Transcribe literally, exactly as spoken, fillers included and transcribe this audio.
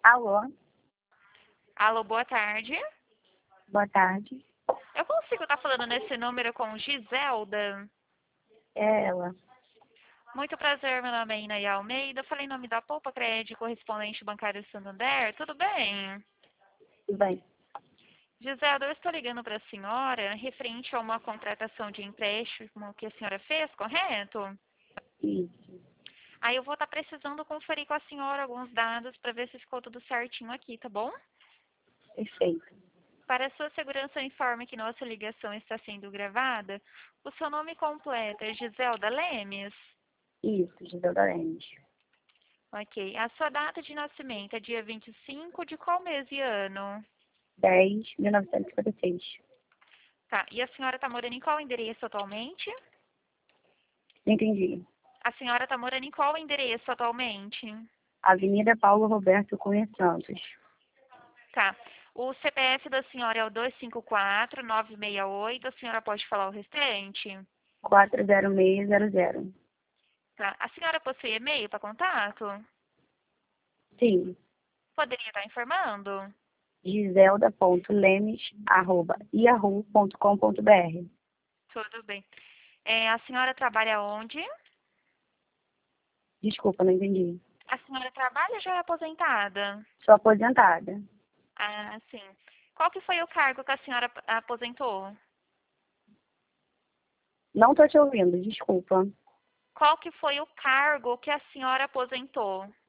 Alô, Alô, boa tarde. boa tarde. Eu consigo estar falando nesse número com Giselda? É ela. Muito prazer, meu nome é Inaia Almeida. Eu falei em nome da Poupa Crédito, correspondente bancário Santander. Tudo bem? Tudo bem? Giselda, eu estou ligando para a senhora referente a uma contratação de empréstimo que a senhora fez, correto? Isso. Aí eu vou estar precisando conferir com a senhora alguns dados para ver se ficou tudo certinho aqui, tá bom? Perfeito. Para a sua segurança, eu informo que nossa ligação está sendo gravada. O seu nome completo é Giselda Lemes? Isso, Giselda Lemos. Ok. A sua data de nascimento é dia vinte e cinco de qual mês e ano? dez, mil novecentos e cinquenta e seis. Tá. E a senhora está morando em qual endereço atualmente? Não entendi. A senhora está morando em qual endereço atualmente? Avenida Paulo Roberto Cunha Santos. Tá. O C P F da senhora é o dois cinco quatro, nove seis oito. A senhora pode falar o restante? quatro zero seis zero zero. Tá. A senhora possui e-mail para contato? Sim. Poderia estar informando? Giselda.lemes, arroba, yahoo ponto com ponto br. Tudo bem. É, a senhora trabalha onde? Desculpa, não entendi. A senhora trabalha ou já é aposentada? Sou aposentada. Ah, sim. Qual que foi o cargo que a senhora ap- aposentou? Não tô te ouvindo, desculpa. Qual que foi o cargo que a senhora aposentou?